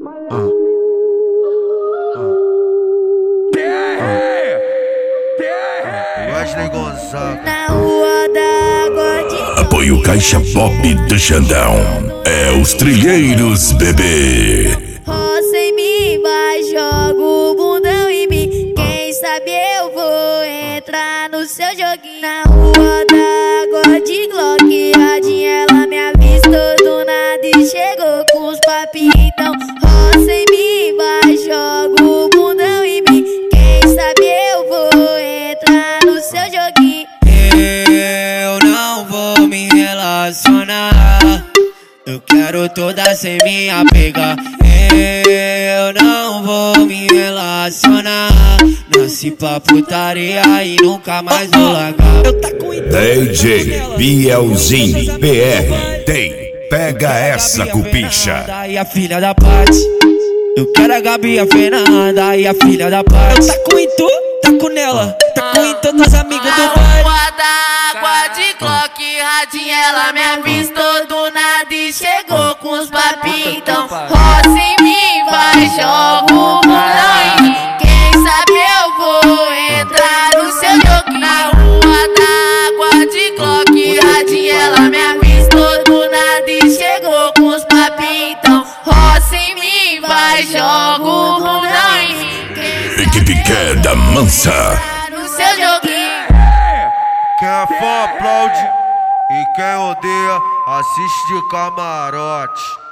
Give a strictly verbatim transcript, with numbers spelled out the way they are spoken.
Ah. Wesley Gonzaga. Na rua da água de Apoio Caixa Pop do Xandão. É os trilheiros, bebê. roça em mim, vai, joga o bundão em mim. Quem sabe eu vou entrar no seu joguinho. Na rua da água de Glock, radinha, ela me avistou do nada e chegou com os papinhos. Então roça em mim, vai, joga o bundão em mim. Quem sabe eu vou entrar no seu joguinho. Eu não vou me relacionar, eu quero toda sem me apegar. Eu não vou me relacionar, nasci pra putaria e nunca mais vou largar. Eu tá com D J Bielzinho P R tem. Pega essa cupicha. E a filha da Paty, eu quero a Gabi, a Fernanda e a filha da Paty. Eu tá com Itu, tá com nela, tá com todas as amigas do baile. Rua da água de Glock, radinha, ela me avistou do nada e chegou com os papinhos. Então roça em mim, vai, joga o bundão em mim. Quem sabe eu vou entrar no seu joguinho. Na rua da água de Glock, radinha, ela me avistou do nada e chegou com os papinhos. Então roça em mim, vai, joga o bundão em mim. Equipe Queda Mansa. Entrar no seu joguinho. Quem é fã aplaude e quem odeia assiste de camarote.